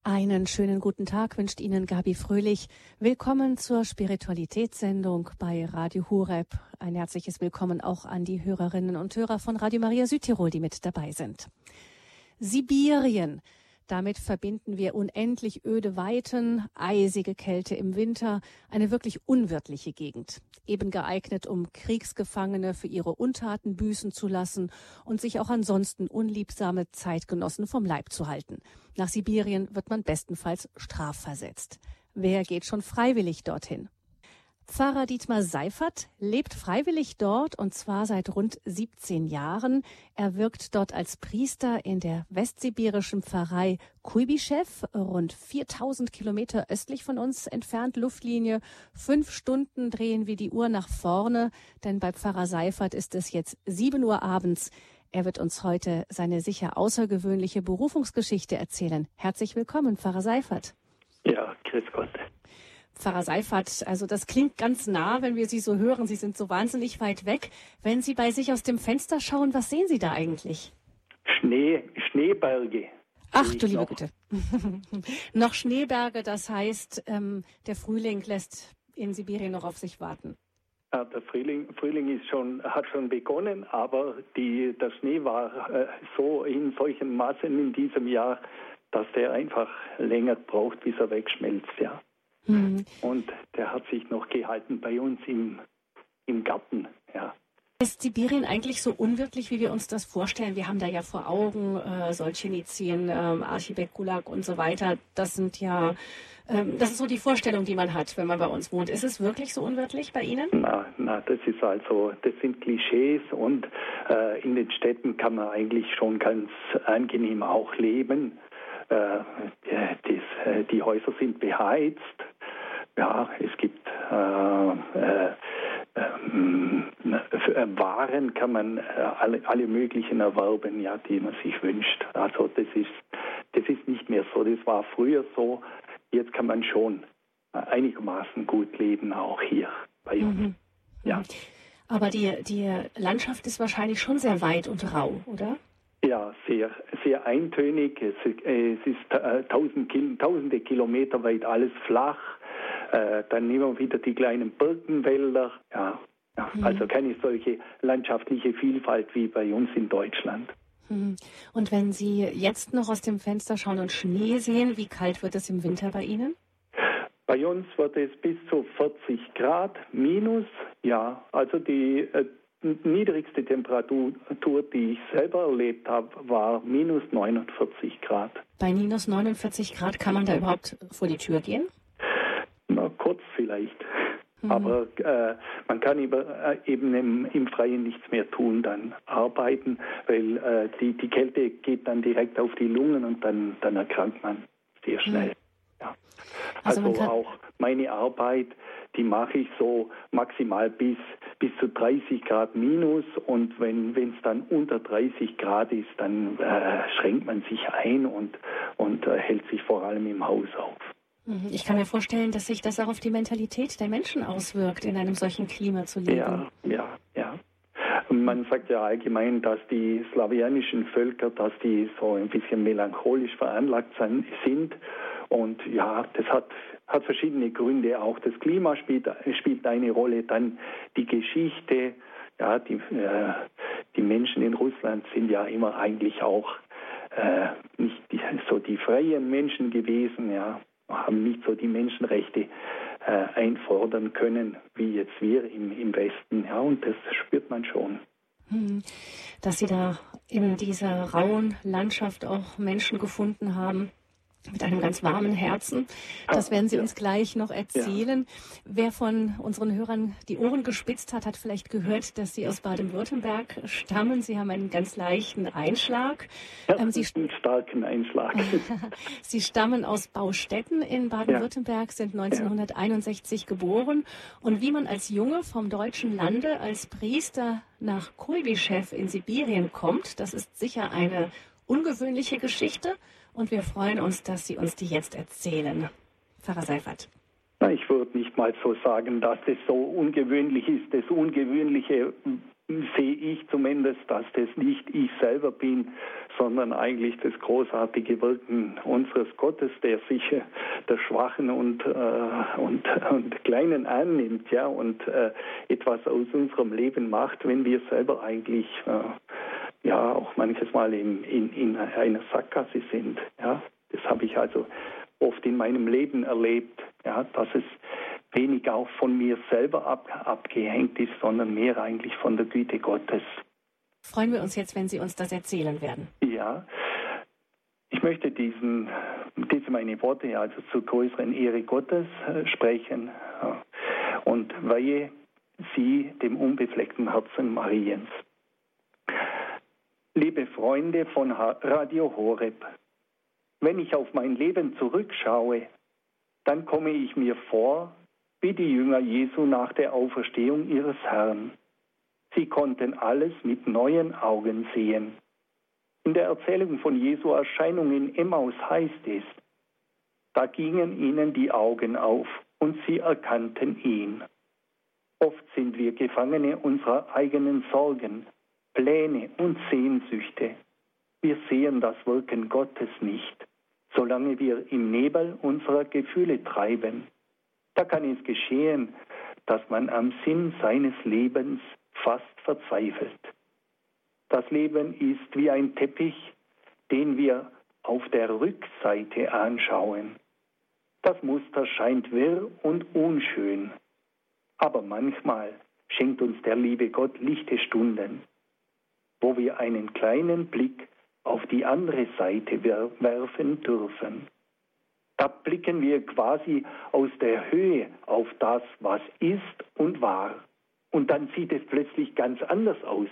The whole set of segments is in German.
Einen schönen guten Tag wünscht Ihnen Gabi Fröhlich. Willkommen zur Spiritualitätssendung bei Radio Horeb. Ein herzliches Willkommen auch an die Hörerinnen und Hörer von Radio Maria Südtirol, die mit dabei sind. Sibirien. Damit verbinden wir unendlich öde Weiten, eisige Kälte im Winter, eine wirklich unwirtliche Gegend. Eben geeignet, um Kriegsgefangene für ihre Untaten büßen zu lassen und sich auch ansonsten unliebsame Zeitgenossen vom Leib zu halten. Nach Sibirien wird man bestenfalls strafversetzt. Wer geht schon freiwillig dorthin? Pfarrer Dietmar Seifert lebt freiwillig dort und zwar seit rund 17 Jahren. Er wirkt dort als Priester in der westsibirischen Pfarrei Kuibyschew, rund 4000 Kilometer östlich von uns entfernt, Luftlinie. 5 Stunden drehen wir die Uhr nach vorne, denn bei Pfarrer Seifert ist es jetzt 7 Uhr abends. Er wird uns heute seine sicher außergewöhnliche Berufungsgeschichte erzählen. Herzlich willkommen, Pfarrer Seifert. Ja, grüß Gott. Pfarrer Seifert, also das klingt ganz nah, wenn wir Sie so hören. Sie sind so wahnsinnig weit weg. Wenn Sie bei sich aus dem Fenster schauen, was sehen Sie da eigentlich? Schneeberge. Ach du liebe Güte. Noch Schneeberge, das heißt, der Frühling lässt in Sibirien noch auf sich warten. Ja, der Frühling hat schon begonnen, aber der Schnee war so in solchen Massen in diesem Jahr, dass der einfach länger braucht, bis er wegschmelzt, ja. Und der hat sich noch gehalten bei uns im Garten, ja. Ist Sibirien eigentlich so unwirklich, wie wir uns das vorstellen? Wir haben da ja vor Augen Solschenizyn, Archibek Gulag und so weiter. Das ist so die Vorstellung, die man hat, wenn man bei uns wohnt. Ist es wirklich so unwirtlich bei Ihnen? Na, das sind Klischees und in den Städten kann man eigentlich schon ganz angenehm auch leben. Die Häuser sind beheizt. Ja, es gibt Waren kann man alle möglichen erwerben, ja, die man sich wünscht. Also das ist nicht mehr so. Das war früher so. Jetzt kann man schon einigermaßen gut leben, auch hier bei uns. Ja. Aber die Landschaft ist wahrscheinlich schon sehr weit und rau, oder? Ja, sehr, sehr eintönig. Es ist tausende Kilometer weit alles flach. Dann nehmen wir wieder die kleinen Birkenwälder. Ja. Also keine solche landschaftliche Vielfalt wie bei uns in Deutschland. Und wenn Sie jetzt noch aus dem Fenster schauen und Schnee sehen, wie kalt wird es im Winter bei Ihnen? Bei uns wird es bis zu 40 Grad minus. Ja, also die niedrigste Temperatur, die ich selber erlebt habe, war minus 49 Grad. Bei minus 49 Grad kann man da überhaupt vor die Tür gehen? Na, kurz vielleicht. Aber man kann eben im Freien nichts mehr tun, dann arbeiten, weil die Kälte geht dann direkt auf die Lungen und dann erkrankt man sehr schnell. Ja. Also auch meine Arbeit, die mache ich so maximal bis zu 30 Grad minus und wenn es dann unter 30 Grad ist, dann schränkt man sich ein und hält sich vor allem im Haus auf. Ich kann mir vorstellen, dass sich das auch auf die Mentalität der Menschen auswirkt, in einem solchen Klima zu leben. Ja. Man sagt ja allgemein, dass die slawianischen Völker, dass die so ein bisschen melancholisch veranlagt sind. Und ja, das hat verschiedene Gründe auch. Das Klima spielt eine Rolle, dann die Geschichte. Ja, die Menschen in Russland sind ja immer eigentlich auch nicht so die freien Menschen gewesen, ja. Haben nicht so die Menschenrechte einfordern können, wie jetzt wir im Westen. Ja, und das spürt man schon. Dass Sie da in dieser rauen Landschaft auch Menschen gefunden haben, mit einem ganz warmen Herzen. Das werden Sie uns gleich noch erzählen. Ja. Wer von unseren Hörern die Ohren gespitzt hat, hat vielleicht gehört, dass Sie aus Baden-Württemberg stammen. Sie haben einen ganz leichten Einschlag. Einen starken Einschlag. Sie stammen aus Baustetten in Baden-Württemberg, sind 1961 geboren. Und wie man als Junge vom deutschen Lande als Priester nach Kuibyschew in Sibirien kommt, das ist sicher eine ungewöhnliche Geschichte. Und wir freuen uns, dass Sie uns die jetzt erzählen. Pfarrer Seifert. Na, ich würde nicht mal so sagen, dass das so ungewöhnlich ist. Das Ungewöhnliche sehe ich zumindest, dass das nicht ich selber bin, sondern eigentlich das großartige Wirken unseres Gottes, der sich der Schwachen und Kleinen annimmt, ja, und etwas aus unserem Leben macht, wenn wir selber eigentlich auch manches Mal in einer Sackgasse sind. Ja. Das habe ich also oft in meinem Leben erlebt, ja, dass es wenig auch von mir selber abgehängt ist, sondern mehr eigentlich von der Güte Gottes. Freuen wir uns jetzt, wenn Sie uns das erzählen werden. Ja, ich möchte diese meine Worte also zur größeren Ehre Gottes sprechen und weihe sie dem unbefleckten Herzen Mariens. Liebe Freunde von Radio Horeb, wenn ich auf mein Leben zurückschaue, dann komme ich mir vor wie die Jünger Jesu nach der Auferstehung ihres Herrn. Sie konnten alles mit neuen Augen sehen. In der Erzählung von Jesu Erscheinung in Emmaus heißt es, da gingen ihnen die Augen auf und sie erkannten ihn. Oft sind wir Gefangene unserer eigenen Sorgen, Pläne und Sehnsüchte. Wir sehen das Wirken Gottes nicht, solange wir im Nebel unserer Gefühle treiben. Da kann es geschehen, dass man am Sinn seines Lebens fast verzweifelt. Das Leben ist wie ein Teppich, den wir auf der Rückseite anschauen. Das Muster scheint wirr und unschön, aber manchmal schenkt uns der liebe Gott lichte Stunden, wo wir einen kleinen Blick auf die andere Seite werfen dürfen. Da blicken wir quasi aus der Höhe auf das, was ist und war. Und dann sieht es plötzlich ganz anders aus.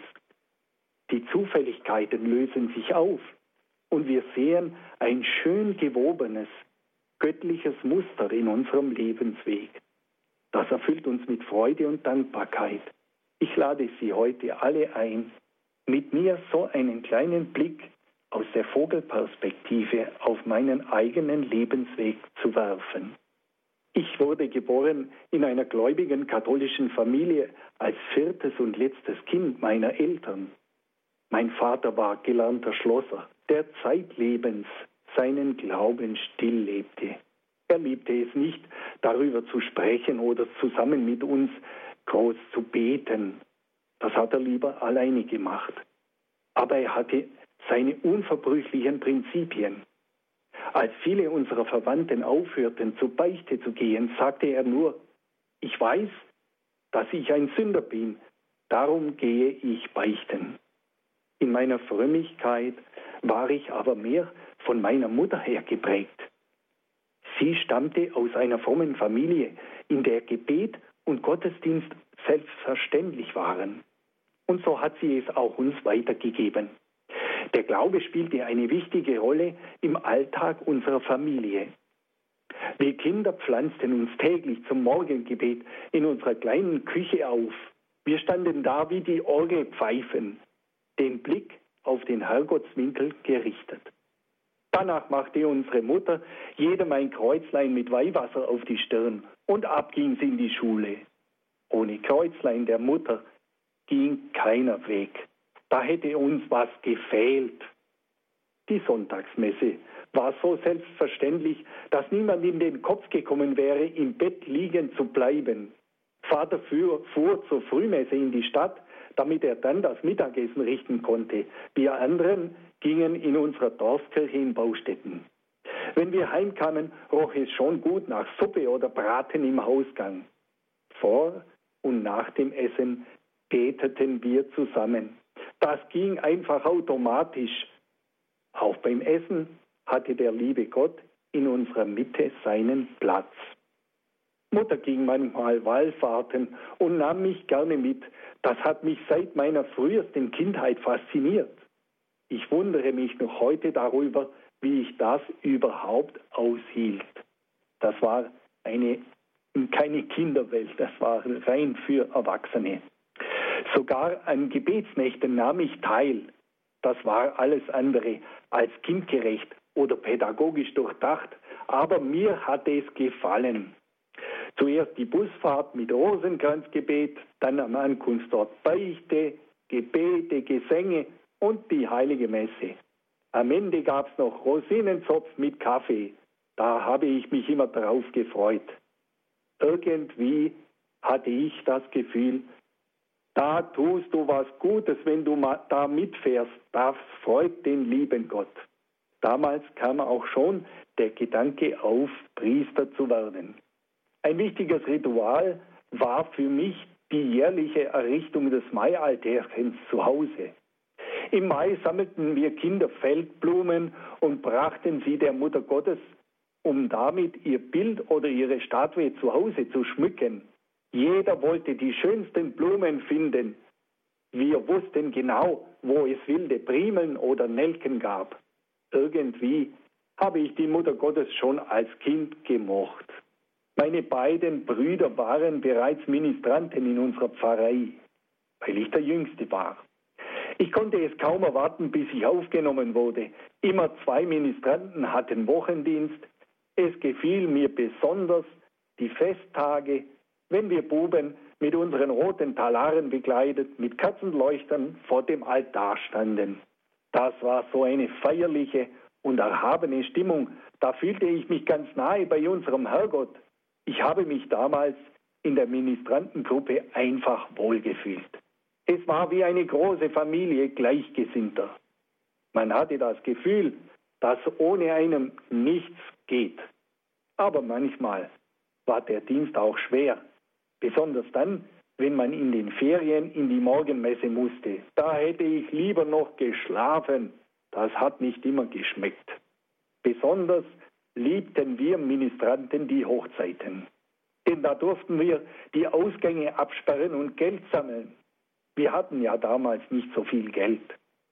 Die Zufälligkeiten lösen sich auf und wir sehen ein schön gewobenes, göttliches Muster in unserem Lebensweg. Das erfüllt uns mit Freude und Dankbarkeit. Ich lade Sie heute alle ein, mit mir so einen kleinen Blick aus der Vogelperspektive auf meinen eigenen Lebensweg zu werfen. Ich wurde geboren in einer gläubigen katholischen Familie als viertes und letztes Kind meiner Eltern. Mein Vater war gelernter Schlosser, der zeitlebens seinen Glauben still lebte. Er liebte es nicht, darüber zu sprechen oder zusammen mit uns groß zu beten. Das hat er lieber alleine gemacht. Aber er hatte seine unverbrüchlichen Prinzipien. Als viele unserer Verwandten aufhörten, zur Beichte zu gehen, sagte er nur, ich weiß, dass ich ein Sünder bin, darum gehe ich beichten. In meiner Frömmigkeit war ich aber mehr von meiner Mutter her geprägt. Sie stammte aus einer frommen Familie, in der Gebet und Gottesdienst selbstverständlich waren. Und so hat sie es auch uns weitergegeben. Der Glaube spielte eine wichtige Rolle im Alltag unserer Familie. Wir Kinder pflanzten uns täglich zum Morgengebet in unserer kleinen Küche auf. Wir standen da wie die Orgelpfeifen, den Blick auf den Herrgottswinkel gerichtet. Danach machte unsere Mutter jedem ein Kreuzlein mit Weihwasser auf die Stirn und ab ging sie in die Schule. Ohne Kreuzlein der Mutter ging keiner Weg. Da hätte uns was gefehlt. Die Sonntagsmesse war so selbstverständlich, dass niemand in den Kopf gekommen wäre, im Bett liegen zu bleiben. Vater fuhr zur Frühmesse in die Stadt, damit er dann das Mittagessen richten konnte. Wir anderen gingen in unserer Dorfkirche in Baustetten. Wenn wir heimkamen, roch es schon gut nach Suppe oder Braten im Hausgang. Vor und nach dem Essen beteten wir zusammen. Das ging einfach automatisch. Auch beim Essen hatte der liebe Gott in unserer Mitte seinen Platz. Mutter ging manchmal wallfahrten und nahm mich gerne mit. Das hat mich seit meiner frühesten Kindheit fasziniert. Ich wundere mich noch heute darüber, wie ich das überhaupt aushielt. Das war keine Kinderwelt, das war rein für Erwachsene. Sogar an Gebetsnächten nahm ich teil. Das war alles andere als kindgerecht oder pädagogisch durchdacht, aber mir hatte es gefallen. Zuerst die Busfahrt mit Rosenkranzgebet, dann am Ankunftsort Beichte, Gebete, Gesänge und die heilige Messe. Am Ende gab es noch Rosinenzopf mit Kaffee. Da habe ich mich immer drauf gefreut. Irgendwie hatte ich das Gefühl, da tust du was Gutes, wenn du da mitfährst. Das freut den lieben Gott. Damals kam auch schon der Gedanke auf, Priester zu werden. Ein wichtiges Ritual war für mich die jährliche Errichtung des Maialtärchens zu Hause. Im Mai sammelten wir Kinder Feldblumen und brachten sie der Mutter Gottes, um damit ihr Bild oder ihre Statue zu Hause zu schmücken. Jeder wollte die schönsten Blumen finden. Wir wussten genau, wo es wilde Primeln oder Nelken gab. Irgendwie habe ich die Mutter Gottes schon als Kind gemocht. Meine beiden Brüder waren bereits Ministranten in unserer Pfarrei, weil ich der Jüngste war. Ich konnte es kaum erwarten, bis ich aufgenommen wurde. Immer 2 Ministranten hatten Wochendienst. Es gefiel mir besonders die Festtage, wenn wir Buben mit unseren roten Talaren bekleidet, mit Kerzenleuchtern vor dem Altar standen. Das war so eine feierliche und erhabene Stimmung. Da fühlte ich mich ganz nahe bei unserem Herrgott. Ich habe mich damals in der Ministrantengruppe einfach wohlgefühlt. Es war wie eine große Familie Gleichgesinnter. Man hatte das Gefühl, dass ohne einem nichts geht. Aber manchmal war der Dienst auch schwer. Besonders dann, wenn man in den Ferien in die Morgenmesse musste. Da hätte ich lieber noch geschlafen. Das hat nicht immer geschmeckt. Besonders liebten wir Ministranten die Hochzeiten. Denn da durften wir die Ausgänge absperren und Geld sammeln. Wir hatten ja damals nicht so viel Geld.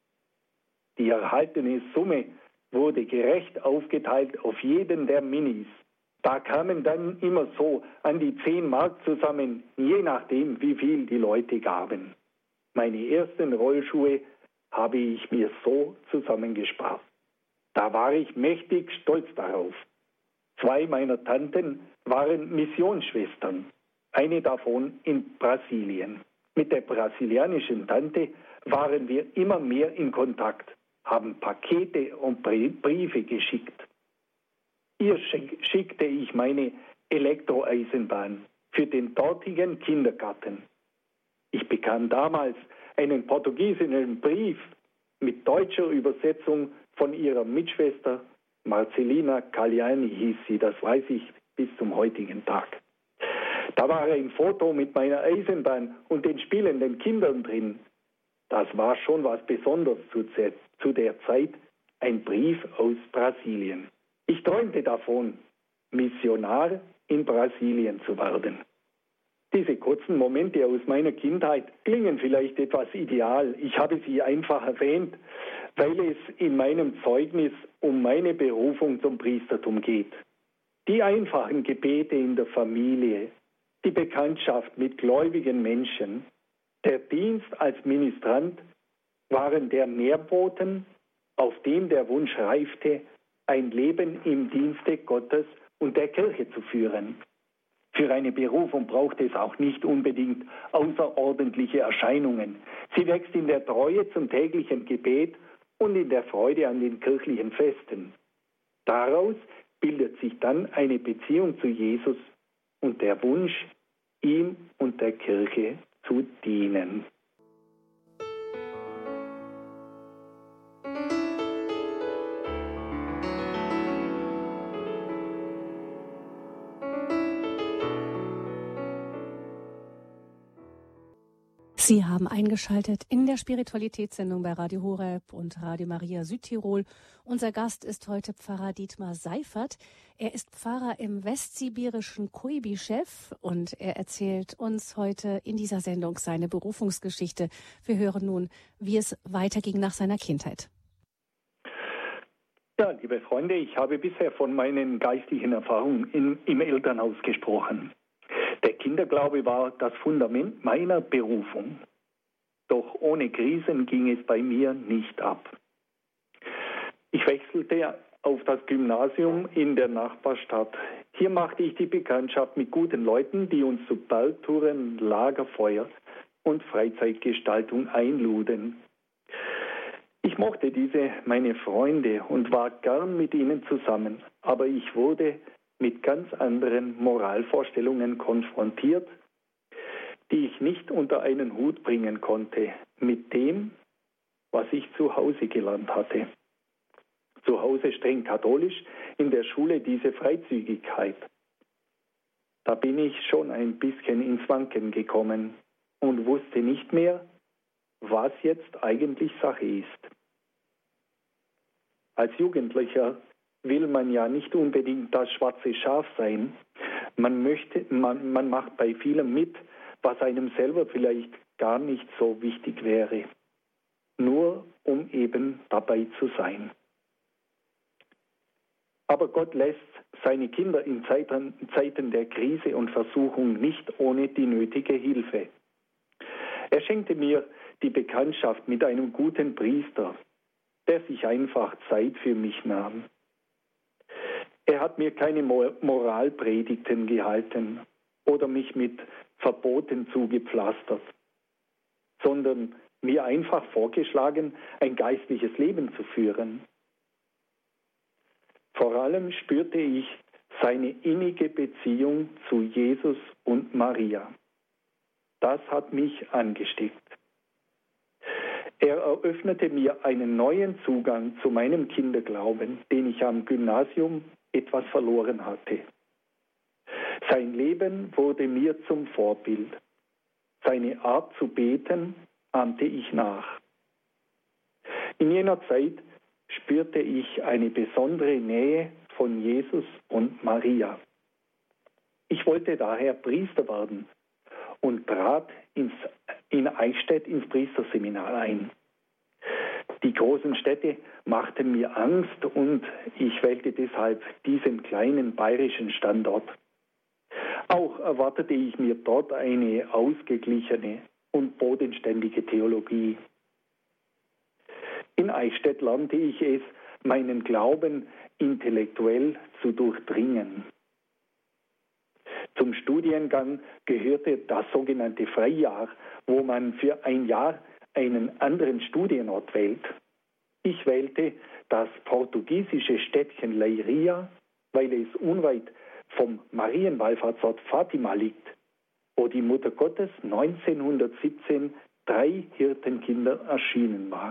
Die erhaltene Summe wurde gerecht aufgeteilt auf jeden der Minis. Da kamen dann immer so an die 10 Mark zusammen, je nachdem, wie viel die Leute gaben. Meine ersten Rollschuhe habe ich mir so zusammengespart. Da war ich mächtig stolz darauf. 2 meiner Tanten waren Missionsschwestern, eine davon in Brasilien. Mit der brasilianischen Tante waren wir immer mehr in Kontakt, haben Pakete und Briefe geschickt. Ihr schickte ich meine Elektroeisenbahn für den dortigen Kindergarten. Ich bekam damals einen portugiesischen Brief mit deutscher Übersetzung von ihrer Mitschwester Marcelina Cagliani hieß sie, das weiß ich bis zum heutigen Tag. Da war ein Foto mit meiner Eisenbahn und den spielenden Kindern drin. Das war schon was Besonderes zu der Zeit, ein Brief aus Brasilien. Ich träumte davon, Missionar in Brasilien zu werden. Diese kurzen Momente aus meiner Kindheit klingen vielleicht etwas ideal. Ich habe sie einfach erwähnt, weil es in meinem Zeugnis um meine Berufung zum Priestertum geht. Die einfachen Gebete in der Familie, die Bekanntschaft mit gläubigen Menschen, der Dienst als Ministrant waren der Nährboden, auf dem der Wunsch reifte, ein Leben im Dienste Gottes und der Kirche zu führen. Für eine Berufung braucht es auch nicht unbedingt außerordentliche Erscheinungen. Sie wächst in der Treue zum täglichen Gebet und in der Freude an den kirchlichen Festen. Daraus bildet sich dann eine Beziehung zu Jesus und der Wunsch, ihm und der Kirche zu dienen. Sie haben eingeschaltet in der Spiritualitätssendung bei Radio Horeb und Radio Maria Südtirol. Unser Gast ist heute Pfarrer Dietmar Seifert. Er ist Pfarrer im westsibirischen Kuibyschew und er erzählt uns heute in dieser Sendung seine Berufungsgeschichte. Wir hören nun, wie es weiterging nach seiner Kindheit. Ja, liebe Freunde, ich habe bisher von meinen geistlichen Erfahrungen im Elternhaus gesprochen. Der Kinderglaube war das Fundament meiner Berufung. Doch ohne Krisen ging es bei mir nicht ab. Ich wechselte auf das Gymnasium in der Nachbarstadt. Hier machte ich die Bekanntschaft mit guten Leuten, die uns zu Bergtouren, Lagerfeuer und Freizeitgestaltung einluden. Ich mochte meine Freunde und war gern mit ihnen zusammen, aber ich wurde mit ganz anderen Moralvorstellungen konfrontiert, die ich nicht unter einen Hut bringen konnte mit dem, was ich zu Hause gelernt hatte. Zu Hause streng katholisch, in der Schule diese Freizügigkeit. Da bin ich schon ein bisschen ins Wanken gekommen und wusste nicht mehr, was jetzt eigentlich Sache ist. Als Jugendlicher will man ja nicht unbedingt das schwarze Schaf sein. Man macht bei vielem mit, was einem selber vielleicht gar nicht so wichtig wäre, nur um eben dabei zu sein. Aber Gott lässt seine Kinder in Zeiten der Krise und Versuchung nicht ohne die nötige Hilfe. Er schenkte mir die Bekanntschaft mit einem guten Priester, der sich einfach Zeit für mich nahm. Er hat mir keine Moralpredigten gehalten oder mich mit Verboten zugepflastert, sondern mir einfach vorgeschlagen, ein geistliches Leben zu führen. Vor allem spürte ich seine innige Beziehung zu Jesus und Maria. Das hat mich angesteckt. Er eröffnete mir einen neuen Zugang zu meinem Kinderglauben, den ich am Gymnasium etwas verloren hatte. Sein Leben wurde mir zum Vorbild. Seine Art zu beten ahmte ich nach. In jener Zeit spürte ich eine besondere Nähe von Jesus und Maria. Ich wollte daher Priester werden und trat in Eichstätt ins Priesterseminar ein. Die großen Städte machten mir Angst und ich wählte deshalb diesen kleinen bayerischen Standort. Auch erwartete ich mir dort eine ausgeglichene und bodenständige Theologie. In Eichstätt lernte ich es, meinen Glauben intellektuell zu durchdringen. Zum Studiengang gehörte das sogenannte Freijahr, wo man für ein Jahr einen anderen Studienort wählt. Ich wählte das portugiesische Städtchen Leiria, weil es unweit vom Marienwallfahrtsort Fatima liegt, wo die Mutter Gottes 1917 3 Hirtenkinder erschienen war.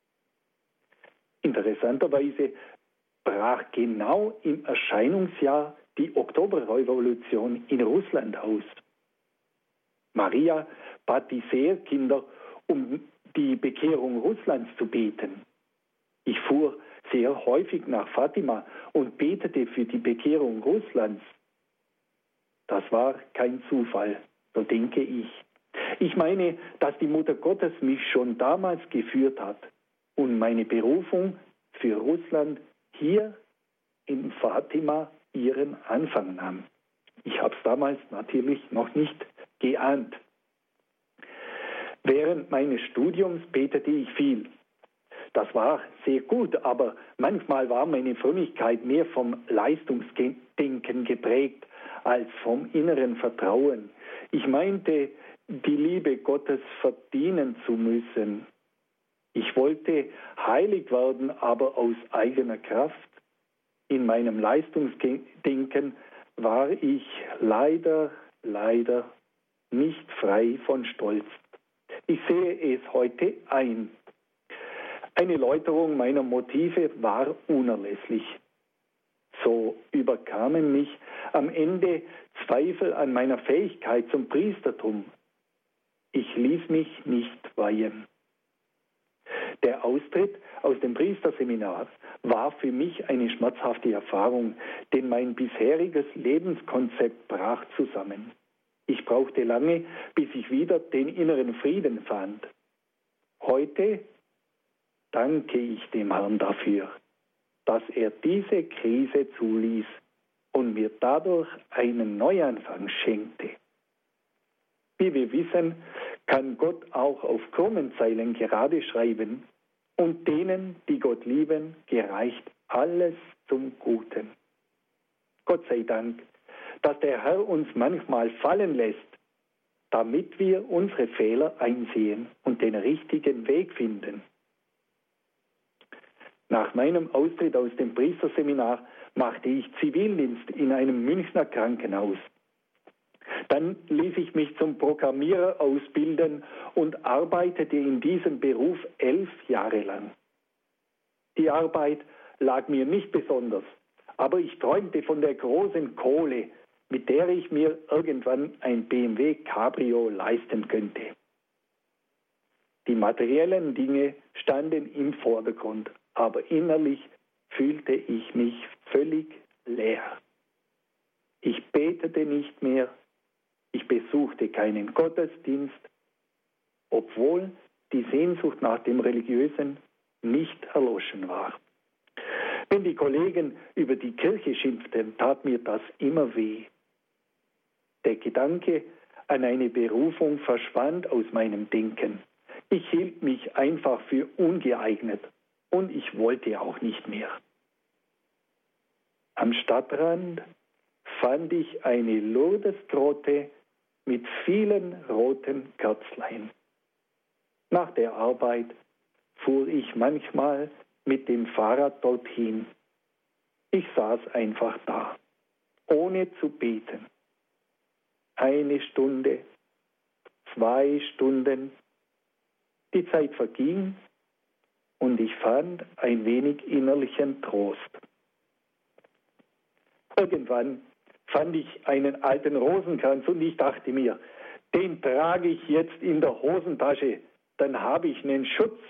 Interessanterweise brach genau im Erscheinungsjahr die Oktoberrevolution in Russland aus. Maria bat die Seherkinder, um die Bekehrung Russlands zu beten. Ich fuhr sehr häufig nach Fatima und betete für die Bekehrung Russlands. Das war kein Zufall, so denke ich. Ich meine, dass die Mutter Gottes mich schon damals geführt hat und meine Berufung für Russland hier in Fatima ihren Anfang nahm. Ich habe es damals natürlich noch nicht geahnt. Während meines Studiums betete ich viel. Das war sehr gut, aber manchmal war meine Frömmigkeit mehr vom Leistungsdenken geprägt als vom inneren Vertrauen. Ich meinte, die Liebe Gottes verdienen zu müssen. Ich wollte heilig werden, aber aus eigener Kraft. In meinem Leistungsdenken war ich leider nicht frei von Stolz. Ich sehe es heute ein. Eine Läuterung meiner Motive war unerlässlich. So überkamen mich am Ende Zweifel an meiner Fähigkeit zum Priestertum. Ich ließ mich nicht weihen. Der Austritt aus dem Priesterseminar war für mich eine schmerzhafte Erfahrung, denn mein bisheriges Lebenskonzept brach zusammen. Ich brauchte lange, bis ich wieder den inneren Frieden fand. Heute danke ich dem Herrn dafür, dass er diese Krise zuließ und mir dadurch einen Neuanfang schenkte. Wie wir wissen, kann Gott auch auf krummen Zeilen gerade schreiben und denen, die Gott lieben, gereicht alles zum Guten. Gott sei Dank, dass der Herr uns manchmal fallen lässt, damit wir unsere Fehler einsehen und den richtigen Weg finden. Nach meinem Austritt aus dem Priesterseminar machte ich Zivildienst in einem Münchner Krankenhaus. Dann ließ ich mich zum Programmierer ausbilden und arbeitete in diesem Beruf 11 Jahre lang. Die Arbeit lag mir nicht besonders, aber ich träumte von der großen Kohle, mit der ich mir irgendwann ein BMW Cabrio leisten könnte. Die materiellen Dinge standen im Vordergrund, aber innerlich fühlte ich mich völlig leer. Ich betete nicht mehr, ich besuchte keinen Gottesdienst, obwohl die Sehnsucht nach dem Religiösen nicht erloschen war. Wenn die Kollegen über die Kirche schimpften, tat mir das immer weh. Der Gedanke an eine Berufung verschwand aus meinem Denken. Ich hielt mich einfach für ungeeignet und ich wollte auch nicht mehr. Am Stadtrand fand ich eine Lourdesgrotte mit vielen roten Kerzlein. Nach der Arbeit fuhr ich manchmal mit dem Fahrrad dorthin. Ich saß einfach da, ohne zu beten. 1 Stunde, 2 Stunden. Die Zeit verging und ich fand ein wenig innerlichen Trost. Irgendwann fand ich einen alten Rosenkranz und ich dachte mir, den trage ich jetzt in der Hosentasche, dann habe ich einen Schutz.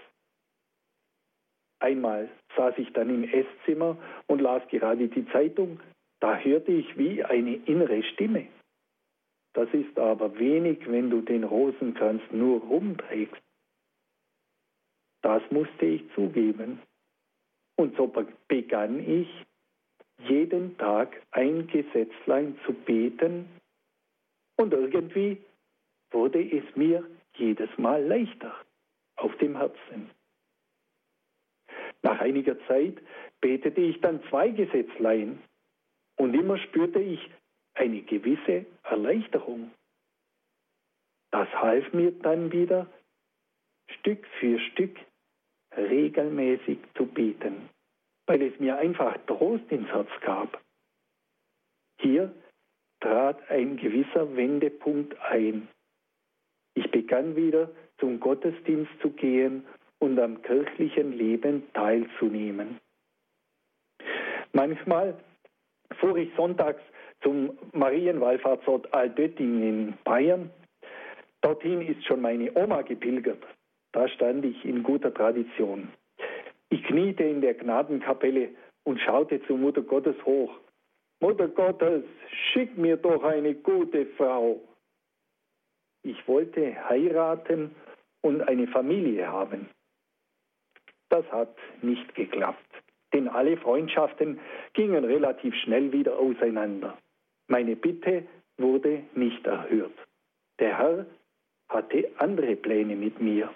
Einmal saß ich dann im Esszimmer und las gerade die Zeitung, da hörte ich wie eine innere Stimme. Das ist aber wenig, wenn du den Rosenkranz nur rumträgst. Das musste ich zugeben. Und so begann ich, jeden Tag ein Gesetzlein zu beten und irgendwie wurde es mir jedes Mal leichter auf dem Herzen. Nach einiger Zeit betete ich dann 2 Gesetzlein und immer spürte ich eine gewisse Erleichterung. Das half mir dann wieder, Stück für Stück regelmäßig zu beten, weil es mir einfach Trost ins Herz gab. Hier trat ein gewisser Wendepunkt ein. Ich begann wieder zum Gottesdienst zu gehen und am kirchlichen Leben teilzunehmen. Manchmal fuhr ich sonntags zum Marienwallfahrtsort Altötting in Bayern. Dorthin ist schon meine Oma gepilgert. Da stand ich in guter Tradition. Ich kniete in der Gnadenkapelle und schaute zu Mutter Gottes hoch. Mutter Gottes, schick mir doch eine gute Frau. Ich wollte heiraten und eine Familie haben. Das hat nicht geklappt, denn alle Freundschaften gingen relativ schnell wieder auseinander. Meine Bitte wurde nicht erhört. Der Herr hatte andere Pläne mit mir.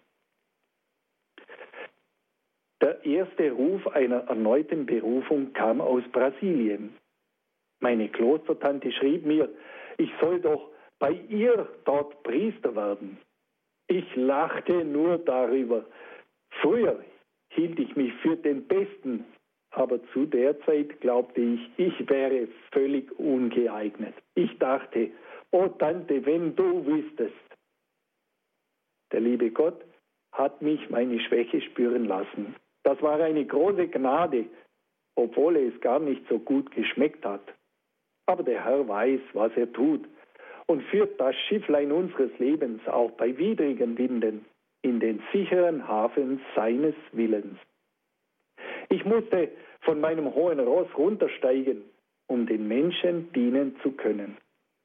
Der erste Ruf einer erneuten Berufung kam aus Brasilien. Meine Klostertante schrieb mir, ich soll doch bei ihr dort Priester werden. Ich lachte nur darüber. Früher hielt ich mich für den Besten, aber zu der Zeit glaubte ich, ich wäre völlig ungeeignet. Ich dachte, oh Tante, wenn du wüsstest. Der liebe Gott hat mich meine Schwäche spüren lassen. Das war eine große Gnade, obwohl es gar nicht so gut geschmeckt hat. Aber der Herr weiß, was er tut und führt das Schifflein unseres Lebens auch bei widrigen Winden in den sicheren Hafen seines Willens. Ich musste von meinem hohen Ross runtersteigen, um den Menschen dienen zu können.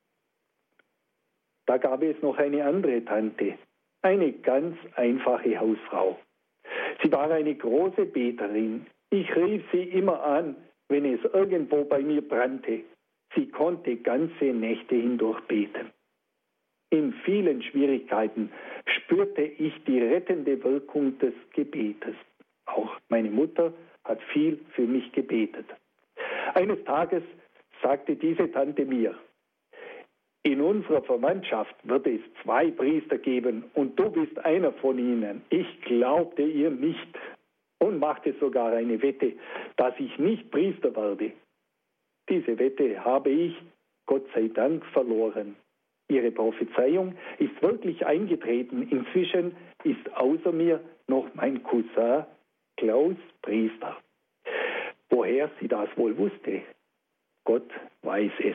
Da gab es noch eine andere Tante, eine ganz einfache Hausfrau. Sie war eine große Beterin. Ich rief sie immer an, wenn es irgendwo bei mir brannte. Sie konnte ganze Nächte hindurch beten. In vielen Schwierigkeiten spürte ich die rettende Wirkung des Gebetes. Auch meine Mutter hat viel für mich gebetet. Eines Tages sagte diese Tante mir, in unserer Verwandtschaft wird es 2 Priester geben und du bist einer von ihnen. Ich glaubte ihr nicht und machte sogar eine Wette, dass ich nicht Priester werde. Diese Wette habe ich, Gott sei Dank, verloren. Ihre Prophezeiung ist wirklich eingetreten. Inzwischen ist außer mir noch mein Cousin Klaus Priester. Woher sie das wohl wusste, Gott weiß es.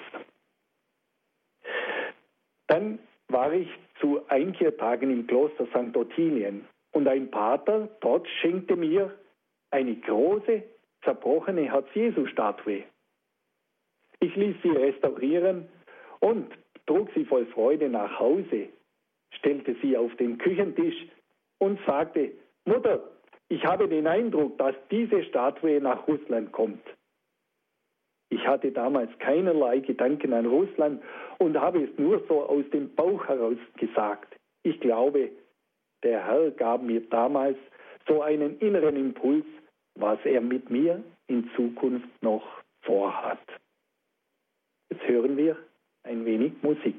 Dann war ich zu Einkehrtagen im Kloster St. Ottilien und ein Pater dort schenkte mir eine große, zerbrochene Herz-Jesu-Statue. Ich ließ sie restaurieren und trug sie voll Freude nach Hause, stellte sie auf den Küchentisch und sagte, Mutter, ich habe den Eindruck, dass diese Statue nach Russland kommt. Ich hatte damals keinerlei Gedanken an Russland und habe es nur so aus dem Bauch heraus gesagt. Ich glaube, der Herr gab mir damals so einen inneren Impuls, was er mit mir in Zukunft noch vorhat. Jetzt hören wir ein wenig Musik.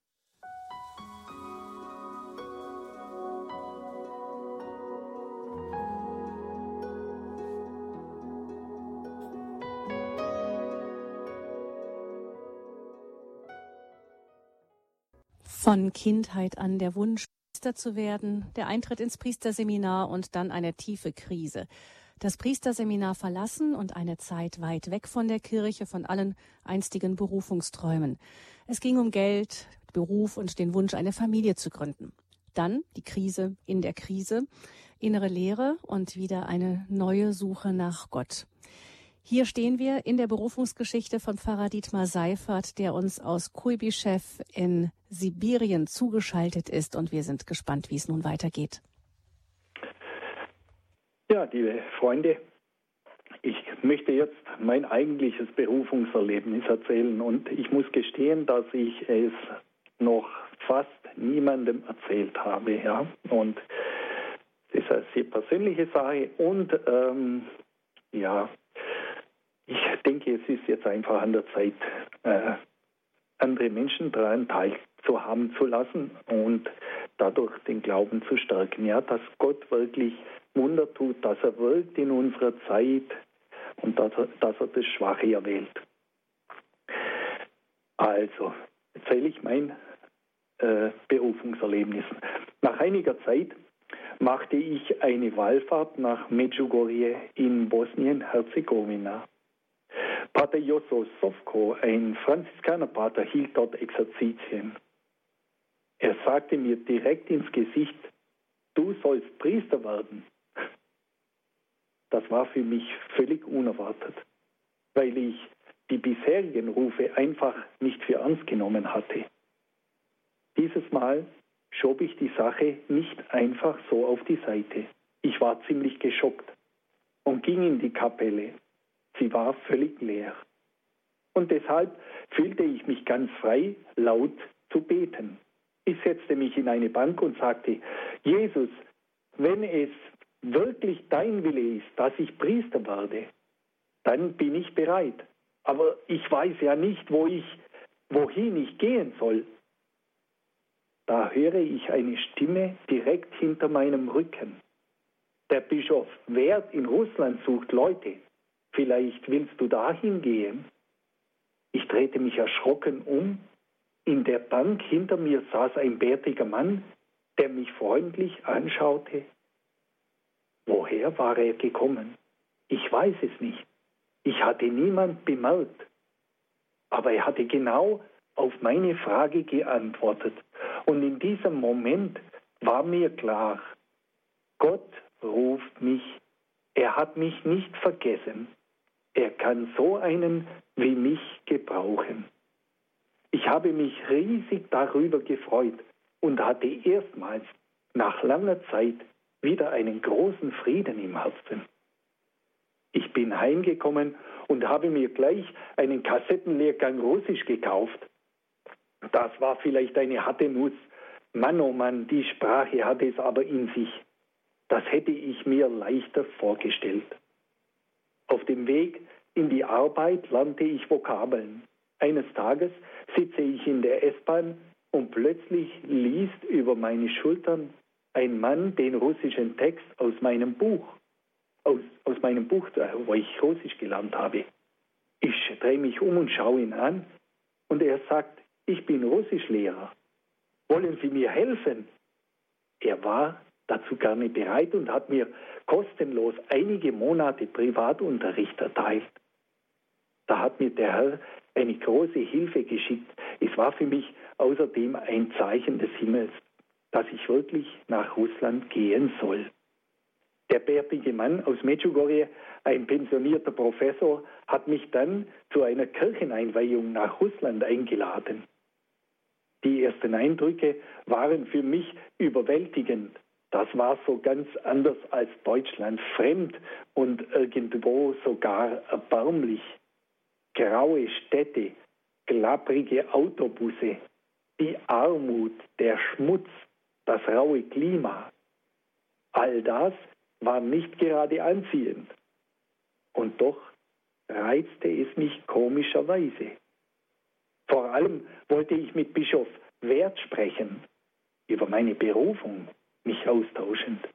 Von Kindheit an der Wunsch, Priester zu werden, der Eintritt ins Priesterseminar und dann eine tiefe Krise. Das Priesterseminar verlassen und eine Zeit weit weg von der Kirche, von allen einstigen Berufungsträumen. Es ging um Geld, Beruf und den Wunsch, eine Familie zu gründen. Dann die Krise in der Krise, innere Leere und wieder eine neue Suche nach Gott. Hier stehen wir in der Berufungsgeschichte von Pfarrer Dietmar Seifert, der uns aus Kuibyschew in Sibirien zugeschaltet ist. Und wir sind gespannt, wie es nun weitergeht. Ja, liebe Freunde, ich möchte jetzt mein eigentliches Berufungserlebnis erzählen. Und ich muss gestehen, dass ich es noch fast niemandem erzählt habe. Ja? Und das ist eine sehr persönliche Sache. Und ich denke, es ist jetzt einfach an der Zeit, andere Menschen daran teilzuhaben zu lassen und dadurch den Glauben zu stärken. Ja, dass Gott wirklich Wunder tut, dass er wirkt in unserer Zeit und dass er das Schwache erwählt. Also, erzähle ich mein Berufungserlebnis. Nach einiger Zeit machte ich eine Wallfahrt nach Medjugorje in Bosnien-Herzegowina. Pater Josso Sovko, ein Franziskanerpater, hielt dort Exerzitien. Er sagte mir direkt ins Gesicht, du sollst Priester werden. Das war für mich völlig unerwartet, weil ich die bisherigen Rufe einfach nicht für ernst genommen hatte. Dieses Mal schob ich die Sache nicht einfach so auf die Seite. Ich war ziemlich geschockt und ging in die Kapelle. Sie war völlig leer. Und deshalb fühlte ich mich ganz frei, laut zu beten. Ich setzte mich in eine Bank und sagte, Jesus, wenn es wirklich dein Wille ist, dass ich Priester werde, dann bin ich bereit. Aber ich weiß ja nicht, wohin ich gehen soll. Da höre ich eine Stimme direkt hinter meinem Rücken. Der Bischof Wert in Russland sucht Leute. Vielleicht willst du dahin gehen? Ich drehte mich erschrocken um. In der Bank hinter mir saß ein bärtiger Mann, der mich freundlich anschaute. Woher war er gekommen? Ich weiß es nicht. Ich hatte niemand bemerkt. Aber er hatte genau auf meine Frage geantwortet. Und in diesem Moment war mir klar, Gott ruft mich. Er hat mich nicht vergessen. Er kann so einen wie mich gebrauchen. Ich habe mich riesig darüber gefreut und hatte erstmals nach langer Zeit wieder einen großen Frieden im Herzen. Ich bin heimgekommen und habe mir gleich einen Kassettenlehrgang Russisch gekauft. Das war vielleicht eine harte Nuss. Mann, oh Mann, die Sprache hatte es aber in sich. Das hätte ich mir leichter vorgestellt. Auf dem Weg in die Arbeit lernte ich Vokabeln. Eines Tages sitze ich in der S-Bahn und plötzlich liest über meine Schultern ein Mann den russischen Text aus meinem Buch, wo ich Russisch gelernt habe. Ich drehe mich um und schaue ihn an und er sagt, ich bin Russischlehrer. Wollen Sie mir helfen? Er war dazu gerne bereit und hat mir kostenlos einige Monate Privatunterricht erteilt. Da hat mir der Herr eine große Hilfe geschickt. Es war für mich außerdem ein Zeichen des Himmels, dass ich wirklich nach Russland gehen soll. Der bärtige Mann aus Medjugorje, ein pensionierter Professor, hat mich dann zu einer Kircheneinweihung nach Russland eingeladen. Die ersten Eindrücke waren für mich überwältigend. Das war so ganz anders als Deutschland, fremd und irgendwo sogar erbärmlich. Graue Städte, klapprige Autobusse, die Armut, der Schmutz, das raue Klima. All das war nicht gerade anziehend. Und doch reizte es mich komischerweise. Vor allem wollte ich mit Bischof Werth sprechen, über meine Berufung mich austauschend.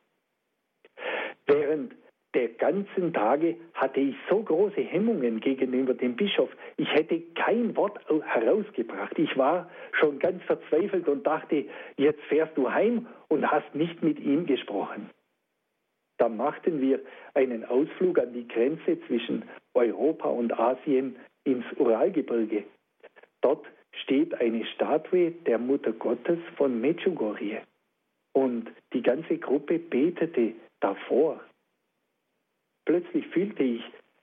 Während der ganzen Tage hatte ich so große Hemmungen gegenüber dem Bischof. Ich hätte kein Wort herausgebracht. Ich war schon ganz verzweifelt und dachte, jetzt fährst du heim und hast nicht mit ihm gesprochen. Da machten wir einen Ausflug an die Grenze zwischen Europa und Asien ins Uralgebirge. Dort steht eine Statue der Mutter Gottes von Medjugorje. Und die ganze Gruppe betete davor. Plötzlich fühlte ich,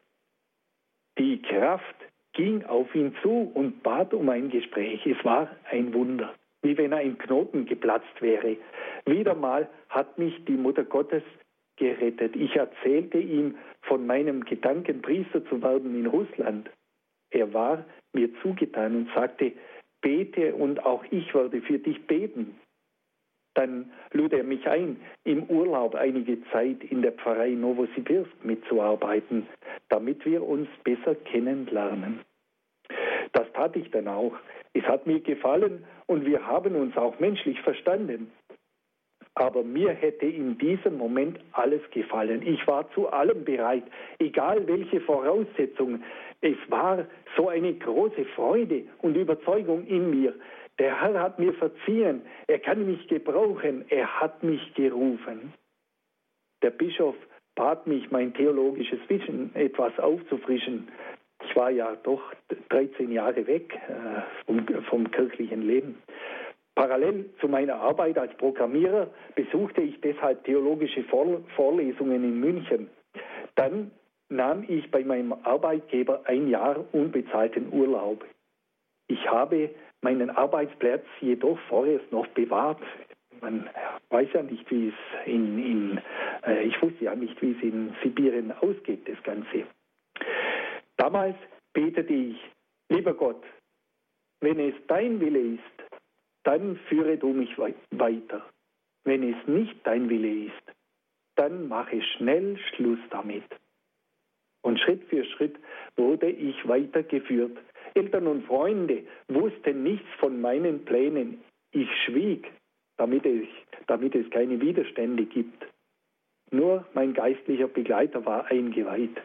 die Kraft ging auf ihn zu und bat um ein Gespräch. Es war ein Wunder, wie wenn ein Knoten geplatzt wäre. Wieder mal hat mich die Mutter Gottes gerettet. Ich erzählte ihm von meinem Gedanken, Priester zu werden in Russland. Er war mir zugetan und sagte, bete und auch ich werde für dich beten. Dann lud er mich ein, im Urlaub einige Zeit in der Pfarrei Novosibirsk mitzuarbeiten, damit wir uns besser kennenlernen. Das tat ich dann auch. Es hat mir gefallen und wir haben uns auch menschlich verstanden. Aber mir hätte in diesem Moment alles gefallen. Ich war zu allem bereit, egal welche Voraussetzungen. Es war so eine große Freude und Überzeugung in mir. Der Herr hat mir verziehen, er kann mich gebrauchen, er hat mich gerufen. Der Bischof bat mich, mein theologisches Wissen etwas aufzufrischen. Ich war ja doch 13 Jahre weg vom kirchlichen Leben. Parallel zu meiner Arbeit als Programmierer besuchte ich deshalb theologische Vorlesungen in München. Dann nahm ich bei meinem Arbeitgeber ein Jahr unbezahlten Urlaub. Ich habe meinen Arbeitsplatz jedoch vorerst noch bewahrt. Man weiß ja nicht, wie es ich wusste ja nicht, wie es in Sibirien ausgeht, das Ganze. Damals betete ich, lieber Gott, wenn es dein Wille ist, dann führe du mich weiter. Wenn es nicht dein Wille ist, dann mache schnell Schluss damit. Und Schritt für Schritt wurde ich weitergeführt. Eltern und Freunde wussten nichts von meinen Plänen. Ich schwieg, damit es keine Widerstände gibt. Nur mein geistlicher Begleiter war eingeweiht.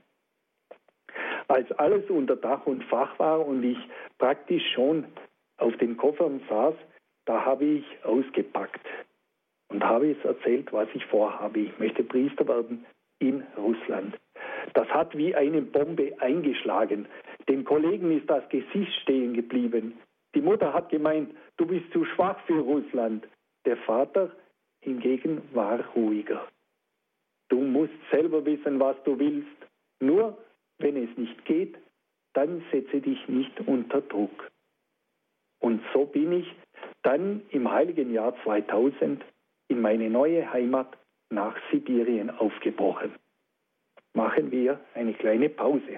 Als alles unter Dach und Fach war und ich praktisch schon auf den Koffern saß, da habe ich ausgepackt und habe es erzählt, was ich vorhabe. Ich möchte Priester werden in Russland. Das hat wie eine Bombe eingeschlagen. Den Kollegen ist das Gesicht stehen geblieben. Die Mutter hat gemeint, du bist zu schwach für Russland. Der Vater hingegen war ruhiger. Du musst selber wissen, was du willst. Nur, wenn es nicht geht, dann setze dich nicht unter Druck. Und so bin ich dann im heiligen Jahr 2000 in meine neue Heimat nach Sibirien aufgebrochen. Machen wir eine kleine Pause.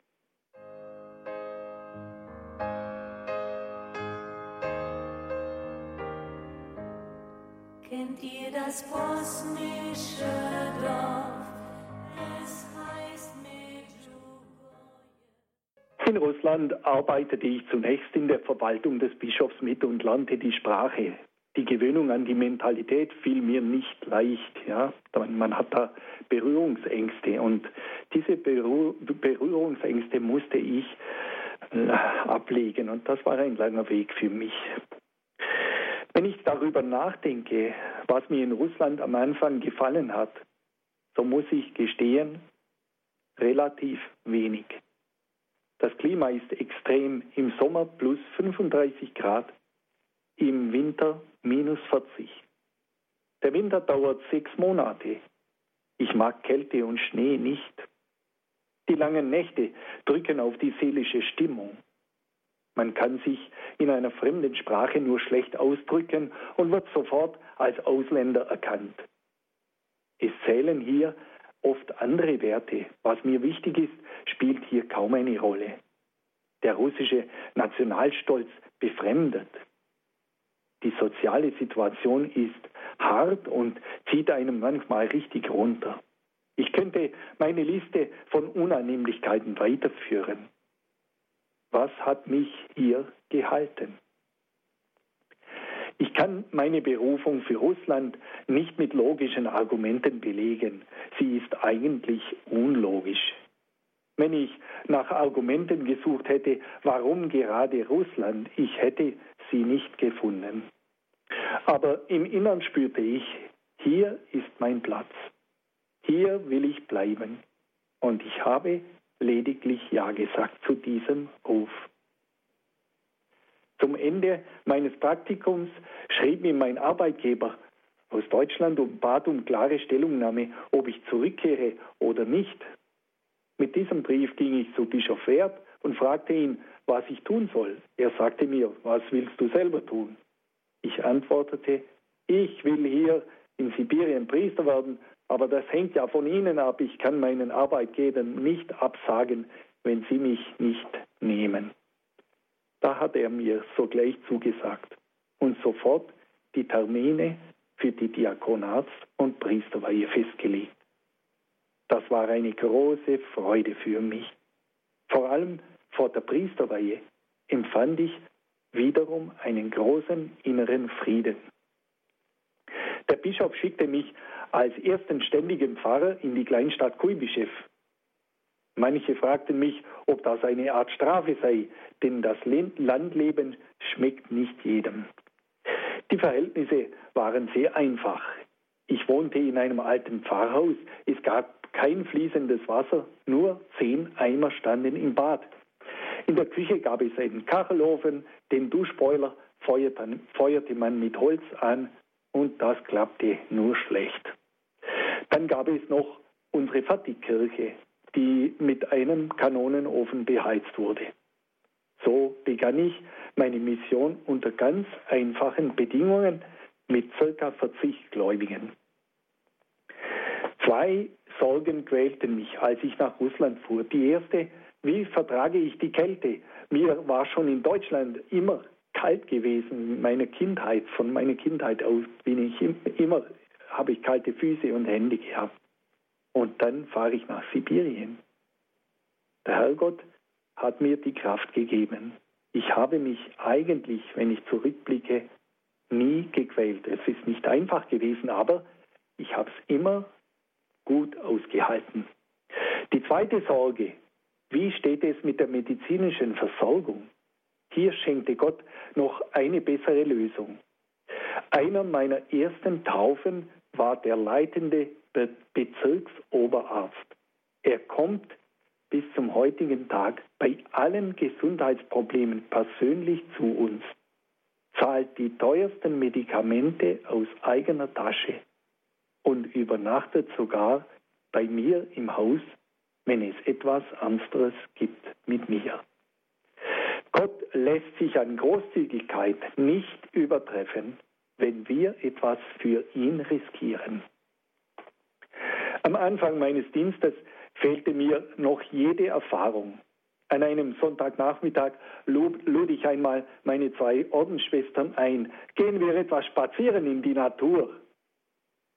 Kennt ihr das bosnische Dorf? Es heißt Medjugorje. Russland arbeitete ich zunächst in der Verwaltung des Bischofs mit und lernte die Sprache. Die Gewöhnung an die Mentalität fiel mir nicht leicht. Ja? Man hat da Berührungsängste und diese Berührungsängste musste ich ablegen und das war ein langer Weg für mich. Wenn ich darüber nachdenke, was mir in Russland am Anfang gefallen hat, so muss ich gestehen, relativ wenig. Das Klima ist extrem, im Sommer plus 35 Grad, im Winter minus 40. Der Winter dauert 6 Monate. Ich mag Kälte und Schnee nicht. Die langen Nächte drücken auf die seelische Stimmung. Man kann sich in einer fremden Sprache nur schlecht ausdrücken und wird sofort als Ausländer erkannt. Es zählen hier oft andere Werte. Was mir wichtig ist, spielt hier kaum eine Rolle. Der russische Nationalstolz befremdet. Die soziale Situation ist hart und zieht einem manchmal richtig runter. Ich könnte meine Liste von Unannehmlichkeiten weiterführen. Was hat mich hier gehalten? Ich kann meine Berufung für Russland nicht mit logischen Argumenten belegen. Sie ist eigentlich unlogisch. Wenn ich nach Argumenten gesucht hätte, warum gerade Russland, ich hätte sie nicht gefunden. Aber im Innern spürte ich, hier ist mein Platz. Hier will ich bleiben. Und ich habe lediglich Ja gesagt zu diesem Ruf. Zum Ende meines Praktikums schrieb mir mein Arbeitgeber aus Deutschland und bat um klare Stellungnahme, ob ich zurückkehre oder nicht. Mit diesem Brief ging ich zu Bischof Werth und fragte ihn, was ich tun soll. Er sagte mir, was willst du selber tun? Ich antwortete, ich will hier in Sibirien Priester werden, aber das hängt ja von Ihnen ab. Ich kann meinen Arbeitgebern nicht absagen, wenn sie mich nicht nehmen. Da hat er mir sogleich zugesagt und sofort die Termine für die Diakonats- und Priesterweihe festgelegt. Das war eine große Freude für mich. Vor allem vor der Priesterweihe empfand ich wiederum einen großen inneren Frieden. Der Bischof schickte mich als ersten ständigen Pfarrer in die Kleinstadt Kuibyschew. Manche fragten mich, ob das eine Art Strafe sei, denn das Landleben schmeckt nicht jedem. Die Verhältnisse waren sehr einfach. Ich wohnte in einem alten Pfarrhaus. Es gab kein fließendes Wasser, nur 10 Eimer standen im Bad. In der Küche gab es einen Kachelofen, den Duschboiler feuerte man mit Holz an und das klappte nur schlecht. Dann gab es noch unsere Fertigkirche, die mit einem Kanonenofen beheizt wurde. So begann ich meine Mission unter ganz einfachen Bedingungen mit ca. 40 Gläubigen. 2 Sorgen quälten mich, als ich nach Russland fuhr. Die erste, wie vertrage ich die Kälte? Mir war schon in Deutschland immer kalt gewesen, von meiner Kindheit aus habe ich kalte Füße und Hände gehabt. Und dann fahre ich nach Sibirien. Der Herrgott hat mir die Kraft gegeben. Ich habe mich eigentlich, wenn ich zurückblicke, nie gequält. Es ist nicht einfach gewesen, aber ich habe es immer gut ausgehalten. Die zweite Sorge, wie steht es mit der medizinischen Versorgung? Hier schenkte Gott noch eine bessere Lösung. Einer meiner ersten Taufen war der leitende Bezirksoberarzt. Er kommt bis zum heutigen Tag bei allen Gesundheitsproblemen persönlich zu uns, zahlt die teuersten Medikamente aus eigener Tasche und übernachtet sogar bei mir im Haus, wenn es etwas Ernsteres gibt mit mir. Gott lässt sich an Großzügigkeit nicht übertreffen, wenn wir etwas für ihn riskieren. Am Anfang meines Dienstes fehlte mir noch jede Erfahrung. An einem Sonntagnachmittag lud ich einmal meine 2 Ordensschwestern ein. Gehen wir etwas spazieren in die Natur.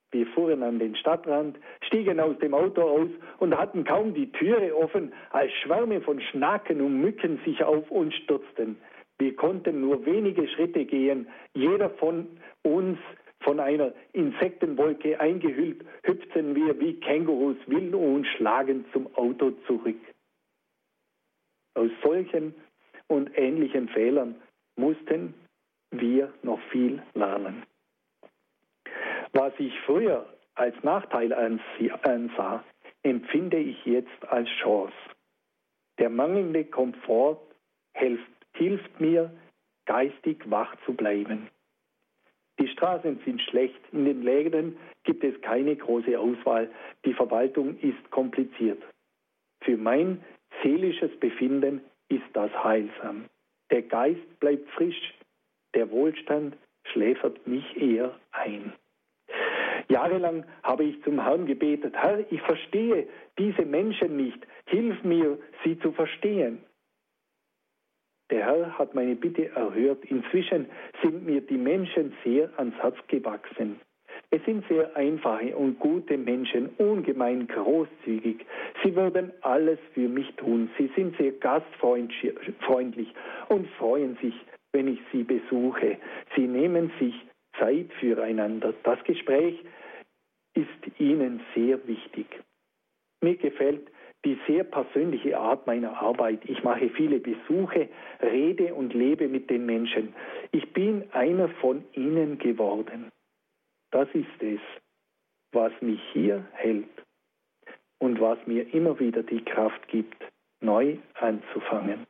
Wir fuhren an den Stadtrand, stiegen aus dem Auto aus und hatten kaum die Türe offen, als Schwärme von Schnaken und Mücken sich auf uns stürzten. Wir konnten nur wenige Schritte gehen, jeder von uns von einer Insektenwolke eingehüllt, hüpften wir wie Kängurus wild und schlagend zum Auto zurück. Aus solchen und ähnlichen Fehlern mussten wir noch viel lernen. Was ich früher als Nachteil ansah, empfinde ich jetzt als Chance. Der mangelnde Komfort hilft mir, geistig wach zu bleiben. Die Straßen sind schlecht, in den Läden gibt es keine große Auswahl, die Verwaltung ist kompliziert. Für mein seelisches Befinden ist das heilsam. Der Geist bleibt frisch, der Wohlstand schläfert mich eher ein. Jahrelang habe ich zum Herrn gebetet: Herr, ich verstehe diese Menschen nicht, hilf mir, sie zu verstehen. Der Herr hat meine Bitte erhört. Inzwischen sind mir die Menschen sehr ans Herz gewachsen. Es sind sehr einfache und gute Menschen, ungemein großzügig. Sie würden alles für mich tun. Sie sind sehr gastfreundlich und freuen sich, wenn ich sie besuche. Sie nehmen sich Zeit füreinander. Das Gespräch ist ihnen sehr wichtig. Mir gefällt die sehr persönliche Art meiner Arbeit. Ich mache viele Besuche, rede und lebe mit den Menschen. Ich bin einer von ihnen geworden. Das ist es, was mich hier hält und was mir immer wieder die Kraft gibt, neu anzufangen.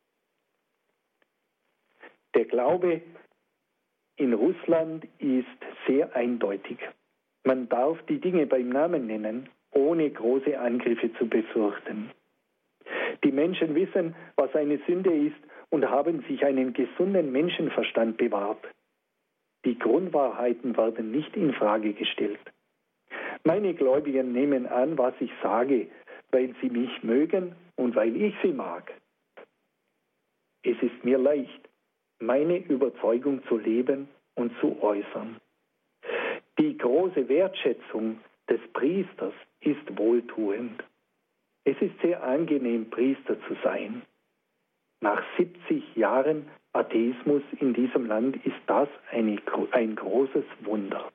Der Glaube in Russland ist sehr eindeutig. Man darf die Dinge beim Namen nennen, ohne große Angriffe zu befürchten. Die Menschen wissen, was eine Sünde ist und haben sich einen gesunden Menschenverstand bewahrt. Die Grundwahrheiten werden nicht in Frage gestellt. Meine Gläubigen nehmen an, was ich sage, weil sie mich mögen und weil ich sie mag. Es ist mir leicht, meine Überzeugung zu leben und zu äußern. Die große Wertschätzung des Priesters ist wohltuend. Es ist sehr angenehm, Priester zu sein. Nach 70 Jahren Atheismus in diesem Land ist das ein großes Wunder.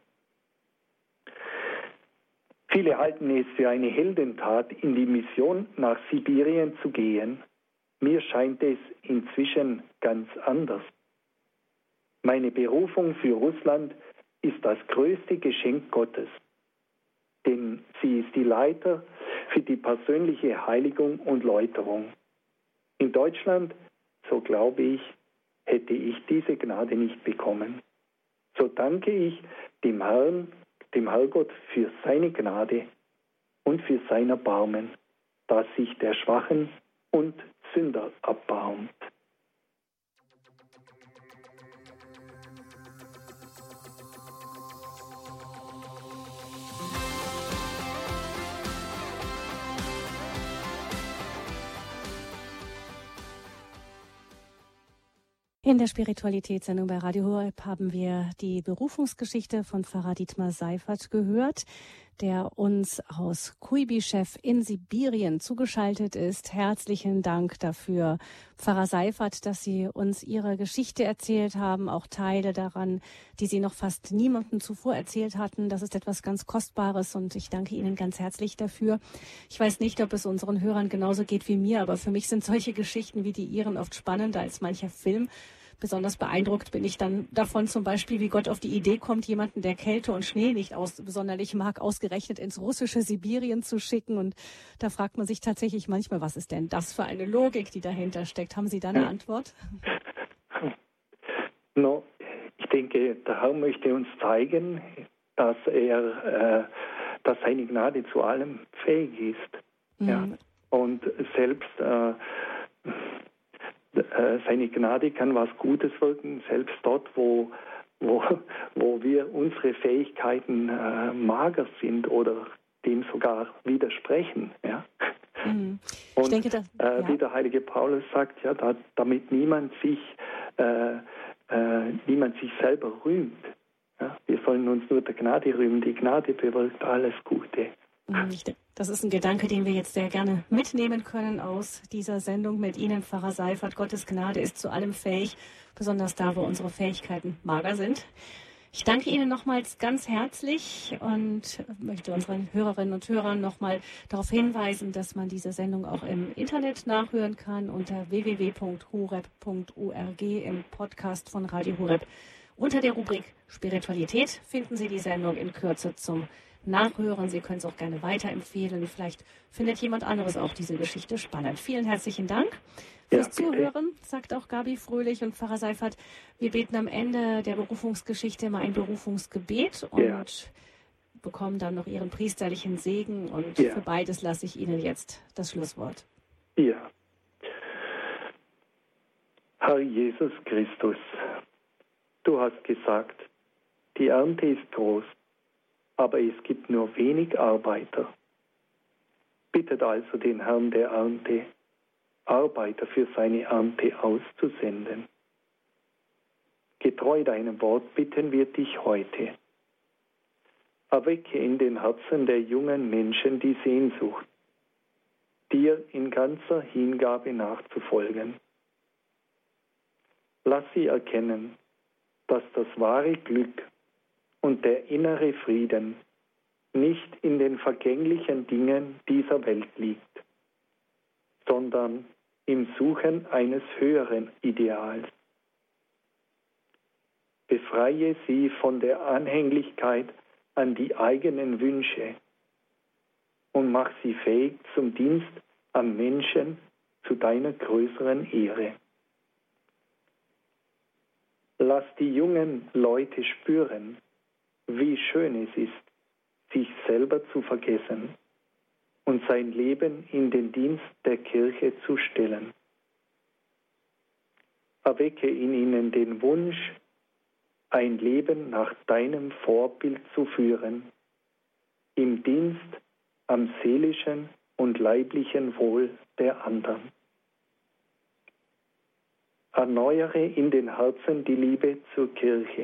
Viele halten es für eine Heldentat, in die Mission nach Sibirien zu gehen. Mir scheint es inzwischen ganz anders. Meine Berufung für Russland ist das größte Geschenk Gottes, denn sie ist die Leiter für die persönliche Heiligung und Läuterung. In Deutschland, so glaube ich, hätte ich diese Gnade nicht bekommen. So danke ich dem Herrn, dem Herrgott, für seine Gnade und für sein Erbarmen, das sich der Schwachen und Sünder erbarmt. In der Spiritualitätssendung bei Radio Horeb haben wir die Berufungsgeschichte von Pfarrer Dietmar Seifert gehört, der uns aus Kuibyschew in Sibirien zugeschaltet ist. Herzlichen Dank dafür, Pfarrer Seifert, dass Sie uns Ihre Geschichte erzählt haben, auch Teile daran, die Sie noch fast niemandem zuvor erzählt hatten. Das ist etwas ganz Kostbares und ich danke Ihnen ganz herzlich dafür. Ich weiß nicht, ob es unseren Hörern genauso geht wie mir, aber für mich sind solche Geschichten wie die Ihren oft spannender als mancher Film. Besonders beeindruckt bin ich dann davon zum Beispiel, wie Gott auf die Idee kommt, jemanden, der Kälte und Schnee nicht sonderlich mag, ausgerechnet ins russische Sibirien zu schicken. Und da fragt man sich tatsächlich manchmal, was ist denn das für eine Logik, die dahinter steckt? Haben Sie da eine Antwort? No, ich denke, der Herr möchte uns zeigen, dass seine Gnade zu allem fähig ist. Mhm. Ja? Und selbst seine Gnade kann was Gutes wirken, selbst dort, wo wir unsere Fähigkeiten mager sind oder dem sogar widersprechen. Ja? Mhm. Und ich denke, wie der heilige Paulus sagt, ja, damit niemand sich selber rühmt. Ja? Wir wir sollen uns nur der Gnade rühmen. Die Gnade bewirkt alles Gute. Das ist ein Gedanke, den wir jetzt sehr gerne mitnehmen können aus dieser Sendung mit Ihnen, Pfarrer Seifert. Gottes Gnade ist zu allem fähig, besonders da, wo unsere Fähigkeiten mager sind. Ich danke Ihnen nochmals ganz herzlich und möchte unseren Hörerinnen und Hörern nochmal darauf hinweisen, dass man diese Sendung auch im Internet nachhören kann unter www.horeb.org im Podcast von Radio Horeb. Unter der Rubrik Spiritualität finden Sie die Sendung in Kürze zum Nachhören. Sie können es auch gerne weiterempfehlen. Vielleicht findet jemand anderes auch diese Geschichte spannend. Vielen herzlichen Dank fürs Zuhören, sagt auch Gabi Fröhlich und Pfarrer Seifert. Wir beten am Ende der Berufungsgeschichte immer ein Berufungsgebet und bekommen dann noch Ihren priesterlichen Segen. Und für beides lasse ich Ihnen jetzt das Schlusswort. Ja. Herr Jesus Christus, du hast gesagt, die Ernte ist groß, aber es gibt nur wenig Arbeiter. Bittet also den Herrn der Ernte, Arbeiter für seine Ernte auszusenden. Getreu deinem Wort bitten wir dich heute. Erwecke in den Herzen der jungen Menschen die Sehnsucht, dir in ganzer Hingabe nachzufolgen. Lass sie erkennen, dass das wahre Glück und der innere Frieden nicht in den vergänglichen Dingen dieser Welt liegt, sondern im Suchen eines höheren Ideals. Befreie sie von der Anhänglichkeit an die eigenen Wünsche und mach sie fähig zum Dienst am Menschen zu deiner größeren Ehre. Lass die jungen Leute spüren, wie schön es ist, sich selber zu vergessen und sein Leben in den Dienst der Kirche zu stellen. Erwecke in ihnen den Wunsch, ein Leben nach deinem Vorbild zu führen, im Dienst am seelischen und leiblichen Wohl der anderen. Erneuere in den Herzen die Liebe zur Kirche.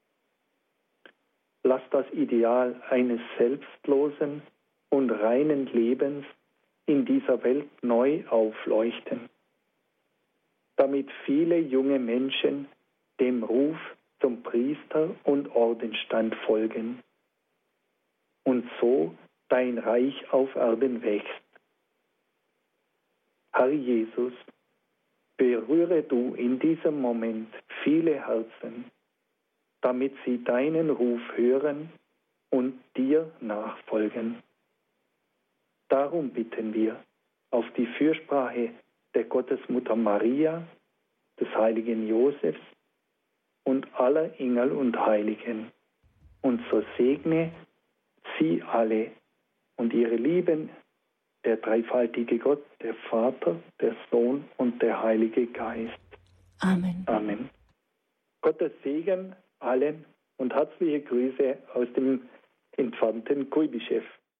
Lass das Ideal eines selbstlosen und reinen Lebens in dieser Welt neu aufleuchten, damit viele junge Menschen dem Ruf zum Priester- und Ordensstand folgen und so dein Reich auf Erden wächst. Herr Jesus, berühre du in diesem Moment viele Herzen, damit sie deinen Ruf hören und dir nachfolgen. Darum bitten wir auf die Fürsprache der Gottesmutter Maria, des heiligen Josefs und aller Engel und Heiligen. Und so segne sie alle und ihre Lieben, der dreifaltige Gott, der Vater, der Sohn und der Heilige Geist. Amen. Amen. Gottes Segen allen und herzliche Grüße aus dem entfernten Kuibyschew.